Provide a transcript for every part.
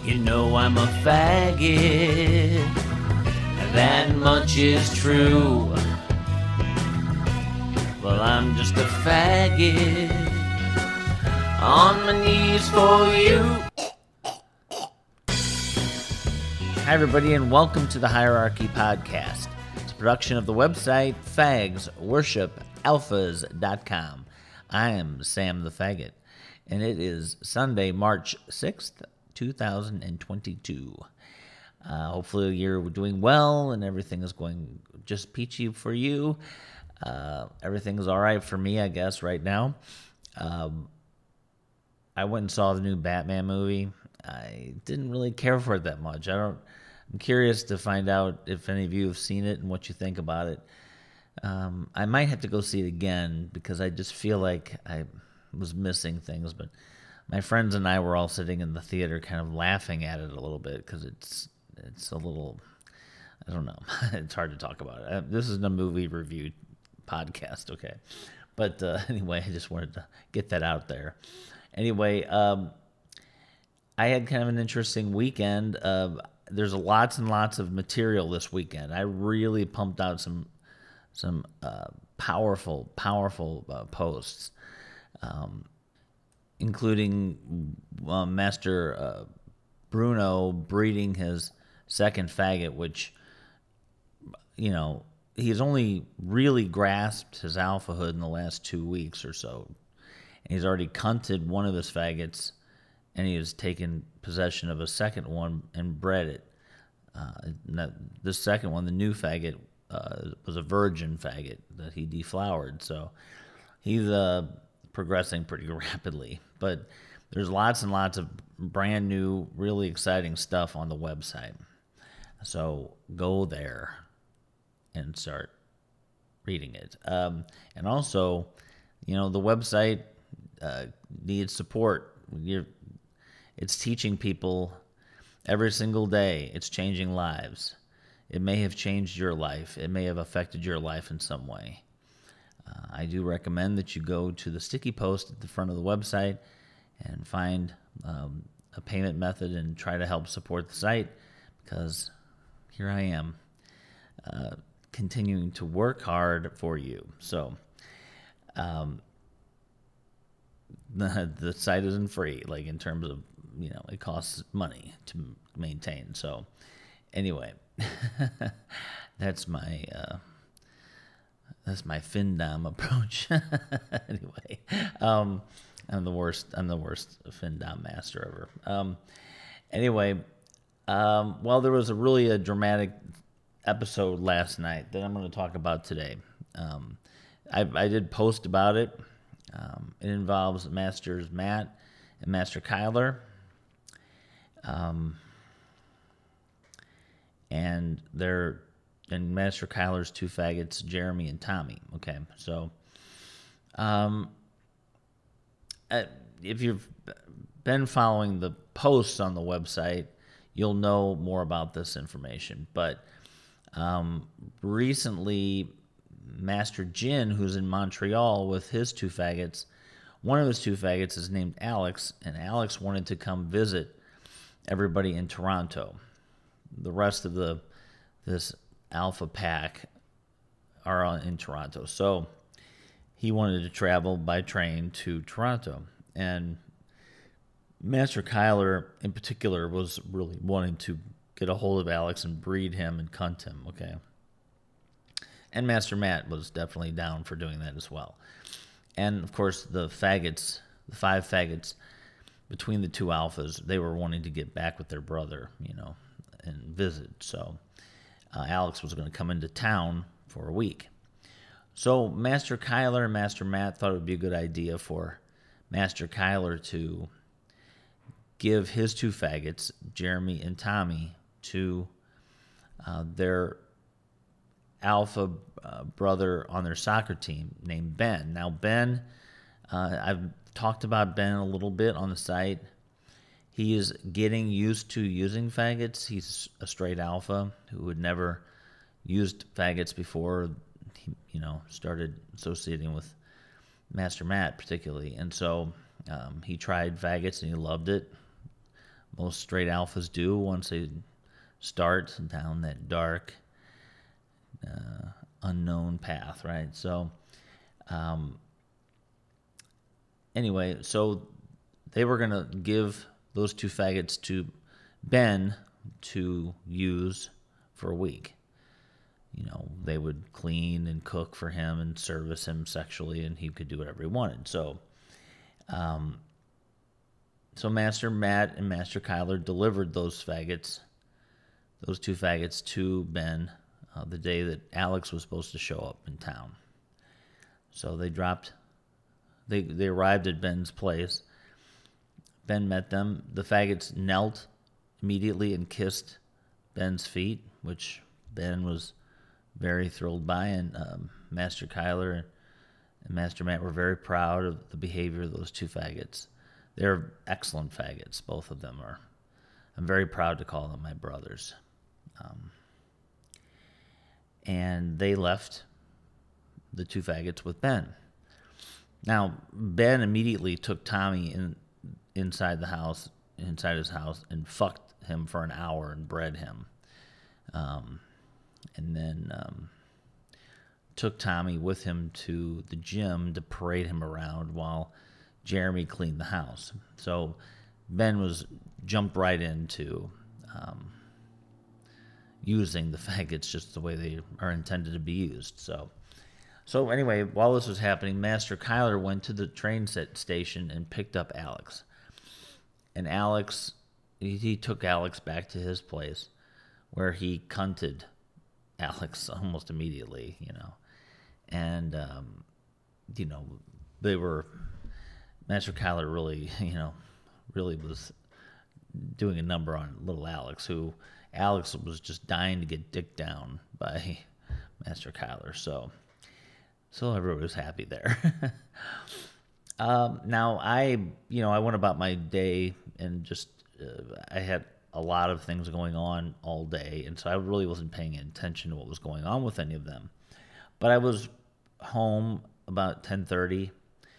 You know I'm a faggot, that much is true. Well, I'm just a faggot, on my knees for you. Hi, everybody, and welcome to the Hierarchy Podcast. It's a production of the website fagsworshipalphas.com. I am Sam the Faggot, and it is Sunday, March 6th, 2022. Hopefully you're doing well and everything is going just peachy for you. Everything is all right for me, I guess, right now. I went and saw the new Batman movie. I didn't really care for it that much. I'm curious to find out if any of you have seen it and what you think about it. I might have to go see it again because I just feel like I was missing things, but my friends and I were all sitting in the theater kind of laughing at it a little bit because it's a little, I don't know, it's hard to talk about it. This is a movie review podcast, okay? But anyway, I just wanted to get that out there. Anyway, I had kind of an interesting weekend. There's lots and lots of material this weekend. I really pumped out some powerful posts, including Master Bruno breeding his second faggot, which, you know, he's only really grasped his alphahood in the last 2 weeks or so. And he's already cunted one of his faggots, and he has taken possession of a second one and bred it. The second one, the new faggot, was a virgin faggot that he deflowered. So he's progressing pretty rapidly. But there's lots and lots of brand new, really exciting stuff on the website. So go there and start reading it. And also, you know, the website needs support. It's teaching people every single day. It's changing lives. It may have changed your life. It may have affected your life in some way. I do recommend that you go to the sticky post at the front of the website and find a payment method and try to help support the site, because here I am continuing to work hard for you. So the site isn't free, like in terms of, you know, it costs money to maintain. So anyway, that's my FinDom approach. Anyway, I'm the worst FinDom master ever. Anyway, well, there was a dramatic episode last night that I'm going to talk about today. I did post about it. It involves Masters Matt and Master Kyler. And Master Kyler's two faggots, Jeremy and Tommy. Okay, so if you've been following the posts on the website, you'll know more about this information. But recently, Master Jin, who's in Montreal with his two faggots, one of his two faggots is named Alex, and Alex wanted to come visit everybody in Toronto. The rest of this alpha pack are in Toronto. So he wanted to travel by train to Toronto. And Master Kyler, in particular, was really wanting to get a hold of Alex and breed him and cunt him, okay? And Master Matt was definitely down for doing that as well. And, of course, the five faggots, between the two alphas, they were wanting to get back with their brother, you know, and visit. So Alex was going to come into town for a week. So Master Kyler and Master Matt thought it would be a good idea for Master Kyler to give his two faggots, Jeremy and Tommy, to their alpha brother on their soccer team named Ben. Now, Ben, I've talked about Ben a little bit on the site. He is getting used to using faggots. He's a straight alpha who had never used faggots before he, you know, started associating with Master Matt particularly. And so he tried faggots and he loved it. most straight alphas do once they start down that dark, unknown path, right? So, anyway, so they were going to give those 2 faggots to Ben to use for a week. They would clean and cook for him and service him sexually, and he could do whatever he wanted. So Master Matt and Master Kyler delivered those 2 faggots to Ben the day that Alex was supposed to show up in town. So they arrived at Ben's place. Ben met them. The faggots knelt immediately and kissed Ben's feet, which Ben was very thrilled by, and Master Kyler and Master Matt were very proud of the behavior of those 2 faggots. They're excellent faggots, both of them are. I'm very proud to call them my brothers. And they left the 2 faggots with Ben. Now, Ben immediately took Tommy inside his house, and fucked him for an hour and bred him. And then took Tommy with him to the gym to parade him around while Jeremy cleaned the house. So Ben jumped right into using the faggots just the way they are intended to be used. So anyway, while this was happening, Master Kyler went to the train station and picked up Alex. And Alex, he took Alex back to his place, where he cunted Alex almost immediately, And, Master Kyler really was doing a number on little Alex, who Alex was just dying to get dicked down by Master Kyler. So everybody was happy there. Now I went about my day and just, I had a lot of things going on all day, and so I really wasn't paying attention to what was going on with any of them. But I was home about 10:30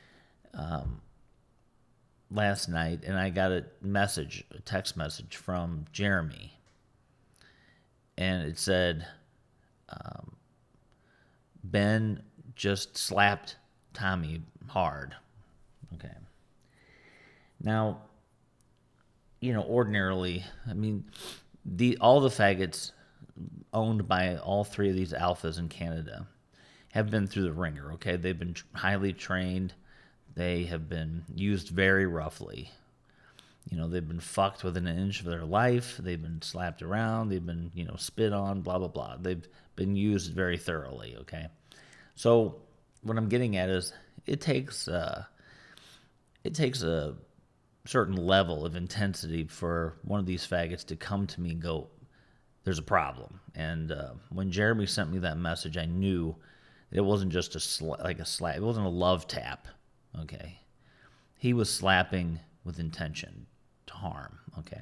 last night, and I got a text message from Jeremy, and it said, Ben just slapped Tommy hard. Okay. Now, ordinarily, all the faggots owned by all 3 of these alphas in Canada have been through the ringer, okay? They've been highly trained. They have been used very roughly. They've been fucked within an inch of their life. They've been slapped around. They've been, spit on, blah, blah, blah. They've been used very thoroughly, okay? So what I'm getting at is it takes a certain level of intensity for one of these faggots to come to me and go, there's a problem. And when Jeremy sent me that message, I knew it wasn't just a slap. It wasn't a love tap, okay? He was slapping with intention to harm, okay?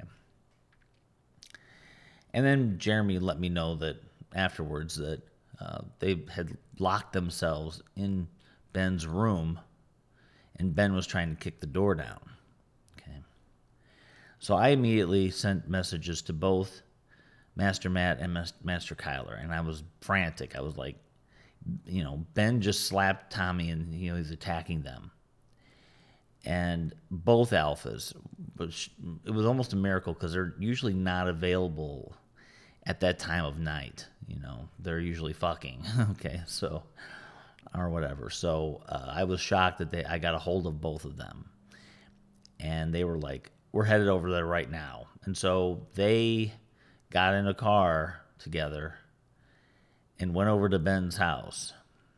And then Jeremy let me know that afterwards that they had locked themselves in Ben's room, and Ben was trying to kick the door down. Okay. So I immediately sent messages to both Master Matt and Master Kyler, and I was frantic. I was like, Ben just slapped Tommy, and he's attacking them. And both alphas, it was almost a miracle because they're usually not available at that time of night. They're usually fucking. Okay, so or whatever. So I was shocked that I got a hold of both of them, and they were like, "We're headed over there right now." And so they got in a car together and went over to Ben's house,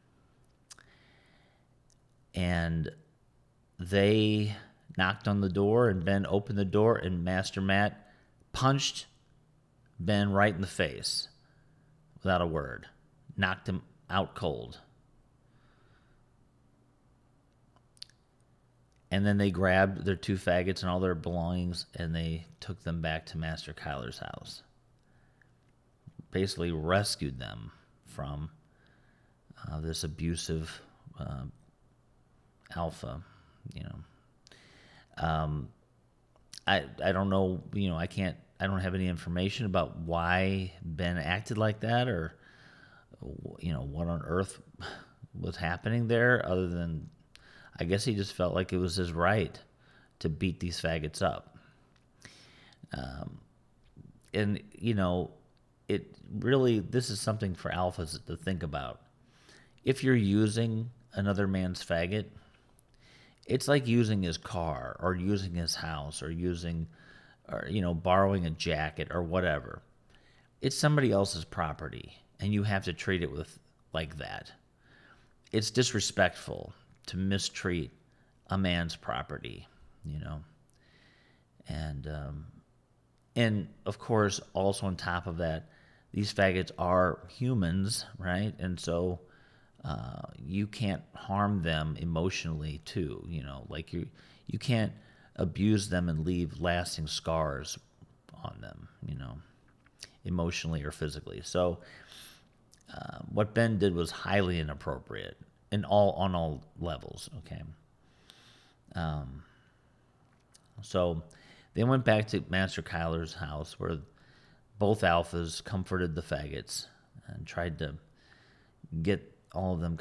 and they knocked on the door, and Ben opened the door, and Master Matt punched Ben right in the face without a word, knocked him out cold. And then they grabbed their 2 faggots and all their belongings, and they took them back to Master Kyler's house. Basically rescued them from this abusive alpha, I don't know, I don't have any information about why Ben acted like that, or what on earth was happening there, other than I guess he just felt like it was his right to beat these faggots up. And it really, this is something for alphas to think about. If you're using another man's faggot, it's like using his car or using his house or borrowing a jacket or whatever. It's somebody else's property, and you have to treat it like that. It's disrespectful to mistreat a man's property, and of course, also on top of that, these faggots are humans, right? And so you can't harm them emotionally too. Like you can't abuse them and leave lasting scars on them, emotionally or physically. So what Ben did was highly inappropriate on all levels. Okay. So they went back to Master Kyler's house, where both alphas comforted the faggots and tried to get all of them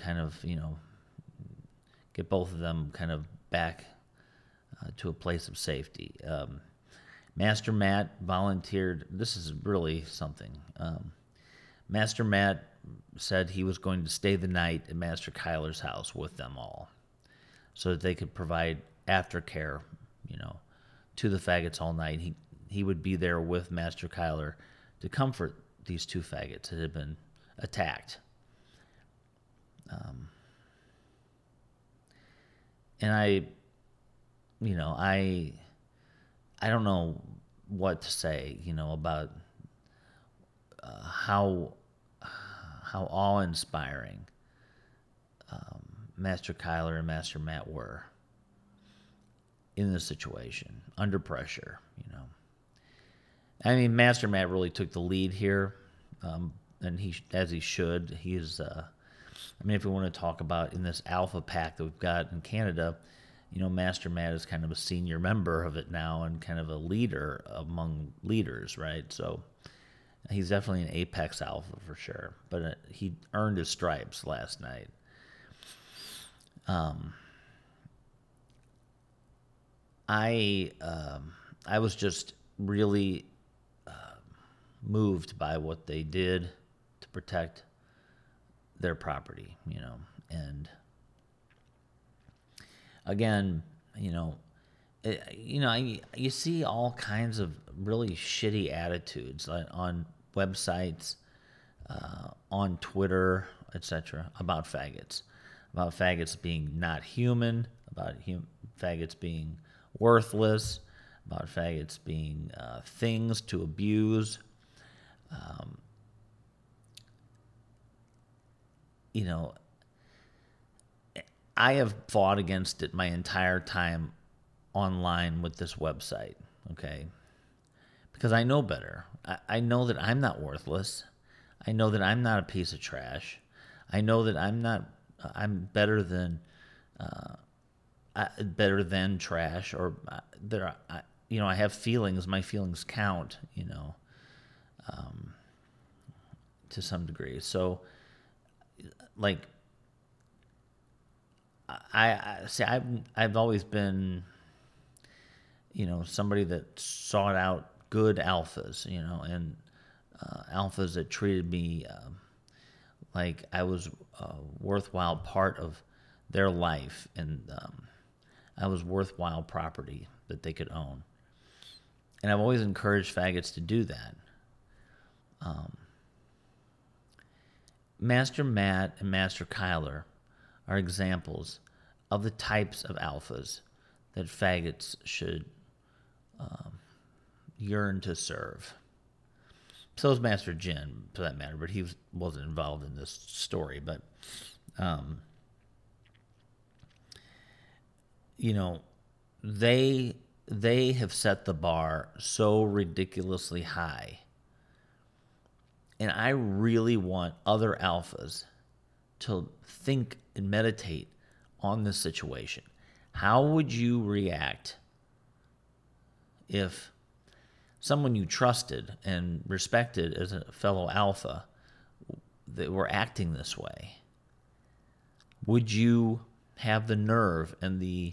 get both of them kind of back to a place of safety. Master Matt volunteered. This is really something. Master Matt said he was going to stay the night at Master Kyler's house with them all, so that they could provide aftercare, to the faggots all night. He would be there with Master Kyler to comfort these two faggots that had been attacked. And I don't know what to say, about how awe-inspiring Master Kyler and Master Matt were in this situation, under pressure, I mean, Master Matt really took the lead here, and as he should. He's, if we want to talk about in this alpha pack that we've got in Canada, Master Matt is kind of a senior member of it now and kind of a leader among leaders, right? So he's definitely an apex alpha for sure, but he earned his stripes last night. I was just really moved by what they did to protect their property, and again, you see all kinds of really shitty attitudes on websites, on Twitter, etc., about faggots being not human, about faggots being worthless, about faggots being things to abuse. I have fought against it my entire time online with this website, okay? Because I know better. I know that I'm not worthless. I know that I'm not a piece of trash. I know that I'm better than trash, or I have feelings. My feelings count, to some degree. So, like, I've always been, somebody that sought out good alphas, and alphas that treated me like I was a worthwhile part of their life, and I was worthwhile property that they could own. And I've always encouraged faggots to do that. Master Matt and Master Kyler are examples of the types of alphas that faggots should yearn to serve. So is Master Jin, for that matter, but he wasn't involved in this story. But, they have set the bar so ridiculously high. And I really want other alphas to think and meditate on this situation. How would you react if someone you trusted and respected as a fellow alpha that were acting this way, would you have the nerve and the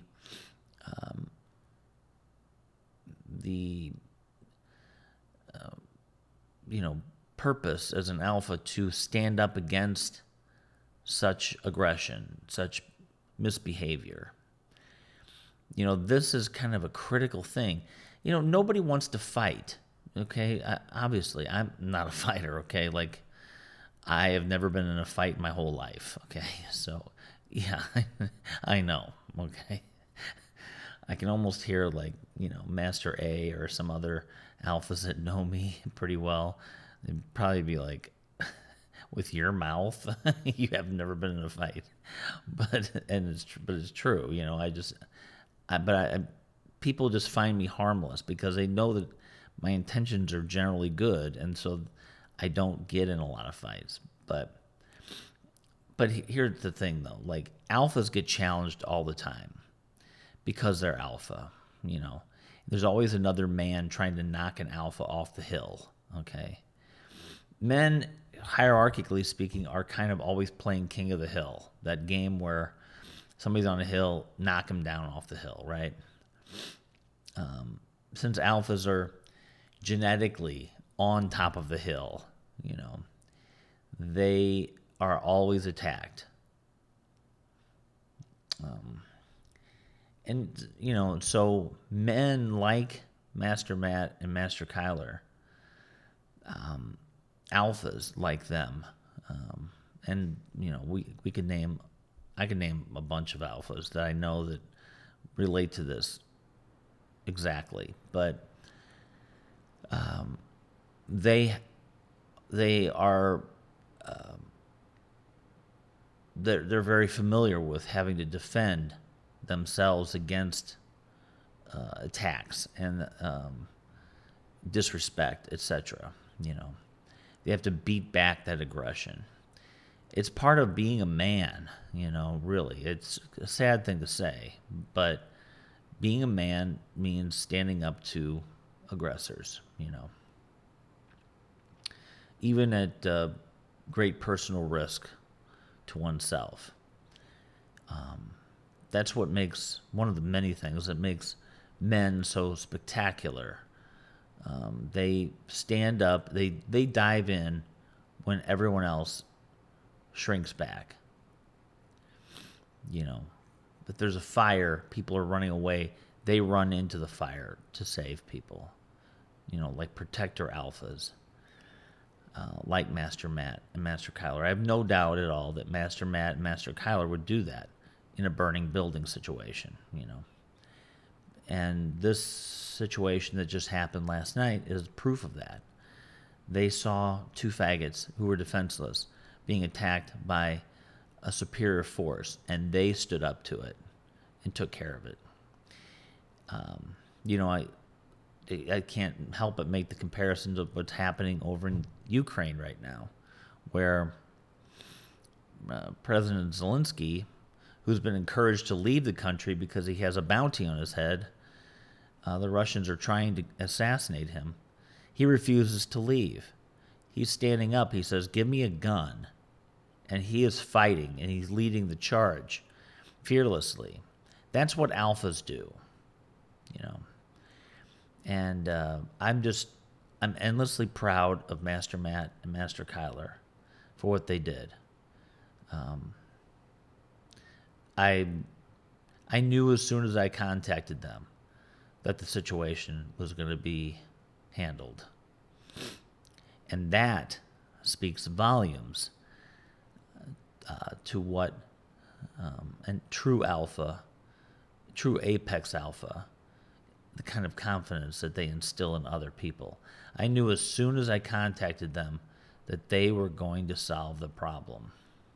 purpose as an alpha to stand up against such aggression, such misbehavior? This is kind of a critical thing. Nobody wants to fight, okay? Obviously, I'm not a fighter, okay? Like, I have never been in a fight my whole life, okay? So, yeah, I know, okay? I can almost hear, like, Master A or some other alphas that know me pretty well. They'd probably be like, with your mouth, you have never been in a fight. But it's true, people just find me harmless because they know that my intentions are generally good, and so I don't get in a lot of fights. But here's the thing, though. Like, alphas get challenged all the time because they're alpha, There's always another man trying to knock an alpha off the hill, okay? Men, hierarchically speaking, are kind of always playing king of the hill, that game where somebody's on a hill, knock him down off the hill, right? Since alphas are genetically on top of the hill, they are always attacked. So men like Master Matt and Master Kyler, alphas like them, we could name, I could name a bunch of alphas that I know that relate to this exactly, but they are they're very familiar with having to defend themselves against attacks and disrespect, etc. They have to beat back that aggression. It's part of being a man, really. It's a sad thing to say, but being a man means standing up to aggressors, even at great personal risk to oneself. That's what makes, one of the many things that makes men so spectacular. They stand up, they dive in when everyone else shrinks back. If there's a fire, people are running away, they run into the fire to save people. Like protector alphas, like Master Matt and Master Kyler. I have no doubt at all that Master Matt and Master Kyler would do that in a burning building situation, And this situation that just happened last night is proof of that. They saw two faggots who were defenseless being attacked by a superior force, and they stood up to it and took care of it. I can't help but make the comparison to what's happening over in Ukraine right now, where President Zelensky, who's been encouraged to leave the country because he has a bounty on his head, the Russians are trying to assassinate him. He refuses to leave. He's standing up. He says, "Give me a gun." And he is fighting, and he's leading the charge fearlessly. That's what alphas do, And I'm endlessly proud of Master Matt and Master Kyler for what they did. I knew as soon as I contacted them that the situation was going to be handled. And that speaks volumes to what and true alpha, true apex alpha, the kind of confidence that they instill in other people. I knew as soon as I contacted them that they were going to solve the problem.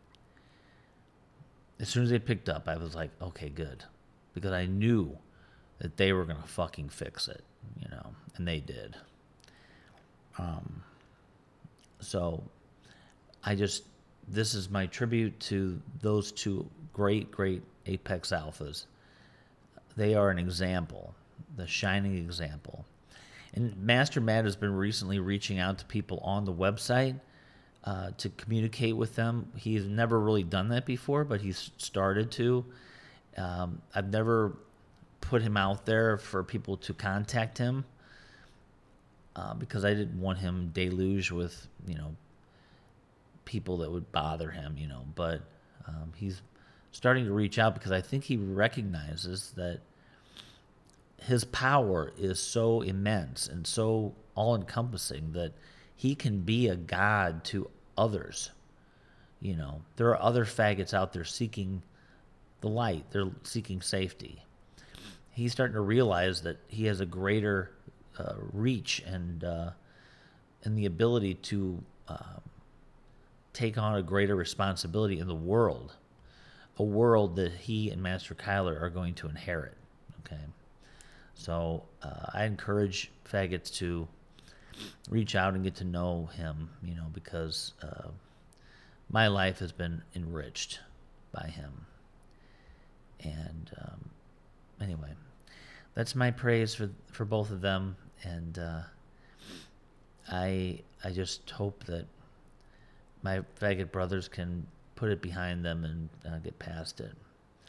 As soon as they picked up, I was like, okay, good. Because I knew that they were going to fucking fix it, and they did. So this is my tribute to those two great, great apex alphas. They are an example, the shining example And Master Matt has been recently reaching out to people on the website to communicate with them. He's never really done that before, but he's started to. I've never put him out there for people to contact him because I didn't want him deluged with, people that would bother him, But he's starting to reach out because I think he recognizes that his power is so immense and so all-encompassing that he can be a god to others. There are other faggots out there seeking the light. They're seeking safety. He's starting to realize that he has a greater reach and the ability to take on a greater responsibility in the world, a world that he and Master Kyler are going to inherit. Okay, so I encourage faggots to reach out and get to know him, because my life has been enriched by him. And anyway, that's my praise for both of them, and I just hope that my faggot brothers can put it behind them and get past it.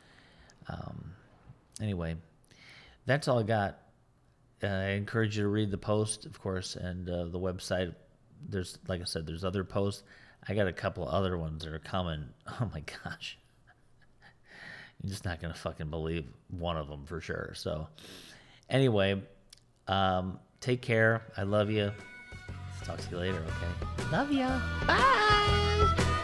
Anyway, that's all I got. I encourage you to read the post, of course, and the website. There's, like I said, there's other posts. I got a couple of other ones that are coming. Oh my gosh. You're just not going to fucking believe one of them for sure. So anyway, take care. I love you. Talk to you later, okay? Love ya. Bye.